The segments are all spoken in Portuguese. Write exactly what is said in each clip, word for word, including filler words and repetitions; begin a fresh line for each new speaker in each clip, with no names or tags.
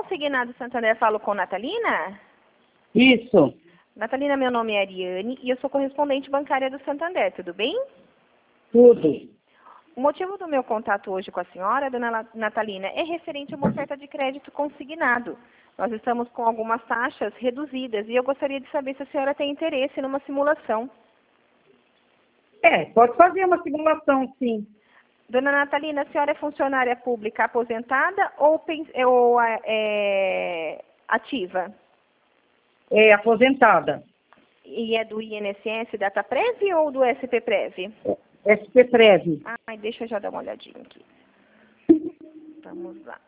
Consignado Santander, falo com Natalina?
Isso.
Natalina, meu nome é Ariane e eu sou correspondente bancária do Santander, tudo bem?
Tudo.
O motivo do meu contato hoje com a senhora, dona Natalina, é referente a uma oferta de crédito consignado. Nós estamos com algumas taxas reduzidas e eu gostaria de saber se a senhora tem interesse numa simulação.
É, pode fazer uma simulação, sim.
Dona Natalina, a senhora é funcionária pública aposentada ou, pen- ou é, ativa?
É aposentada.
E é do I N S S Dataprev ou do S P Prev?
S P Prev.
Ai, deixa eu já dar uma olhadinha aqui. Vamos lá.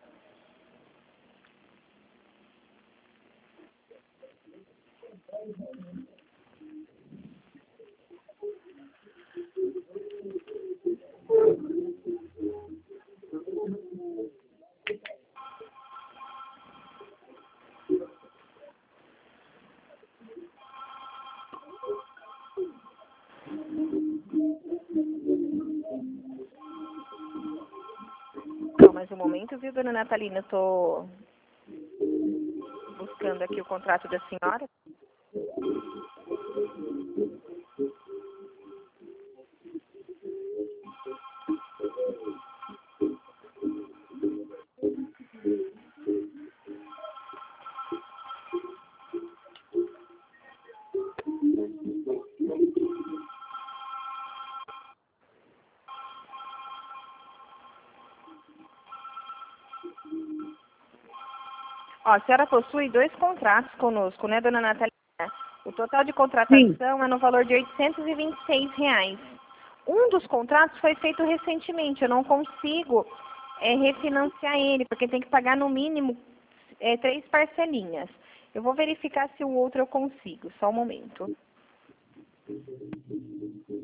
Só mais um momento, viu, dona Natalina? Eu tô buscando aqui o contrato da senhora. Ó, a senhora possui dois contratos conosco, né, dona Natalina? O total de contratação
Sim.
é no valor de oitocentos e vinte e seis reais. Um dos contratos foi feito recentemente. Eu não consigo é, refinanciar ele, porque tem que pagar no mínimo é, três parcelinhas. Eu vou verificar se o outro eu consigo. Só um momento.